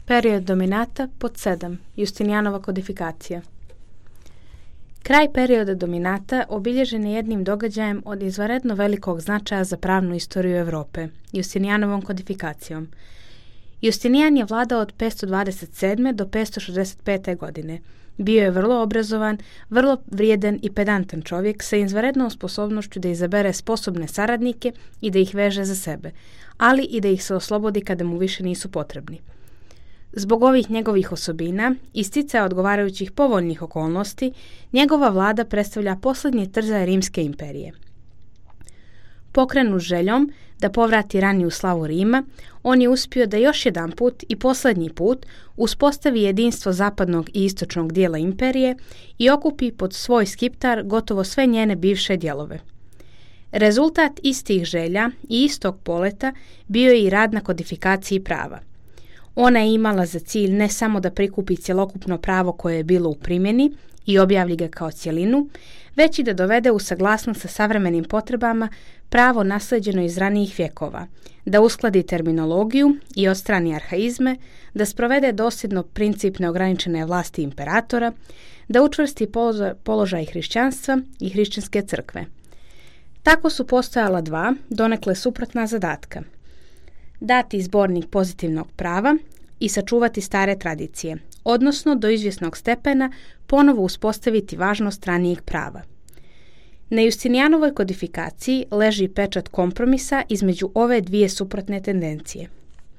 Period dominata pod 7. Justinijanova kodifikacija. Kraj perioda dominata obilježen je jednim događajem od izvanredno velikog značaja za pravnu istoriju Europe, Justinijanovom kodifikacijom. Justinijan je vladao od 527. do 565. godine. Bio je vrlo obrazovan, vrlo vrijedan i pedantan čovjek sa izvanrednom sposobnošću da izabere sposobne saradnike i da ih veže za sebe, ali i da ih se oslobodi kada mu više nisu potrebni. Zbog ovih njegovih osobina i sticaja odgovarajućih povoljnih okolnosti, njegova vlada predstavlja posljednji trzaj Rimske imperije. Pokrenut željom da povrati raniju slavu Rima, on je uspio da još jedan put i posljednji put uspostavi jedinstvo zapadnog i istočnog dijela imperije i okupi pod svoj skiptar gotovo sve njene bivše dijelove. Rezultat istih želja i istog poleta bio je i rad na kodifikaciji prava. Ona je imala za cilj ne samo da prikupi cjelokupno pravo koje je bilo u primjeni i objavlji ga kao cjelinu, već i da dovede u saglasnost sa savremenim potrebama pravo naslijeđeno iz ranijih vjekova, da uskladi terminologiju i odstrani arhaizme, da sprovede dosljedno princip neograničene vlasti imperatora, da učvrsti položaj hrišćanstva i hrišćanske crkve. Tako su postojala dva, donekle suprotna zadatka: dati zbornik pozitivnog prava i sačuvati stare tradicije, odnosno do izvjesnog stepena ponovo uspostaviti važnost ranijih prava. Na Justinijanovoj kodifikaciji leži pečat kompromisa između ove dvije suprotne tendencije.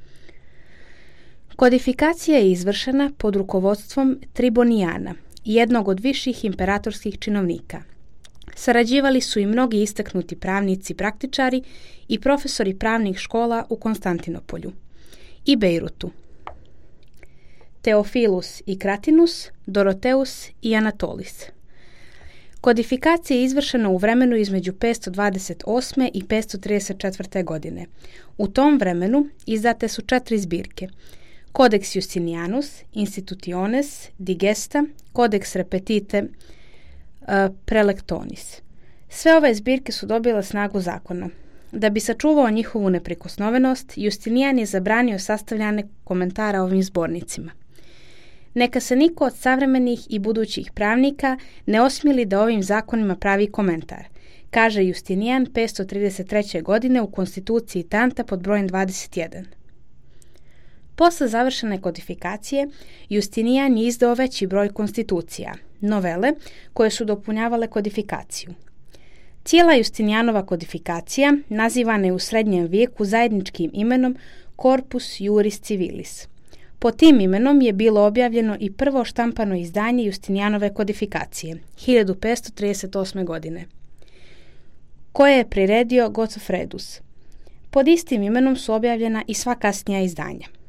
Kodifikacija je izvršena pod rukovodstvom Tribonijana, jednog od viših imperatorskih činovnika. Sarađivali su i mnogi istaknuti pravnici, praktičari i profesori pravnih škola u Konstantinopolju i Bejrutu. Teofilus i Kratinus, Doroteus i Anatolis. Kodifikacija je izvršena u vremenu između 528. i 534. godine. U tom vremenu izdate su 4 zbirke: Codex Justinianus, Institutiones, Digesta, Codex Repetite, Prelectonis. Sve ove zbirke su dobile snagu zakona. Da bi sačuvao njihovu neprikosnovenost, Justinijan je zabranio sastavljanje komentara ovim zbornicima. Neka se niko od savremenih i budućih pravnika ne osmili da ovim zakonima pravi komentar, kaže Justinijan 533. godine u konstituciji Tanta pod brojem 21. Posle završene kodifikacije, Justinijan je izdao veći broj konstitucija, novele, koje su dopunjavale kodifikaciju. Cijela Justinijanova kodifikacija nazivana je u srednjem vijeku zajedničkim imenom Corpus Juris Civilis. Po tim imenom je bilo objavljeno i prvo štampano izdanje Justinijanove kodifikacije, 1538. godine, koje je priredio Godofredus. Pod istim imenom su objavljena i sva kasnija izdanja.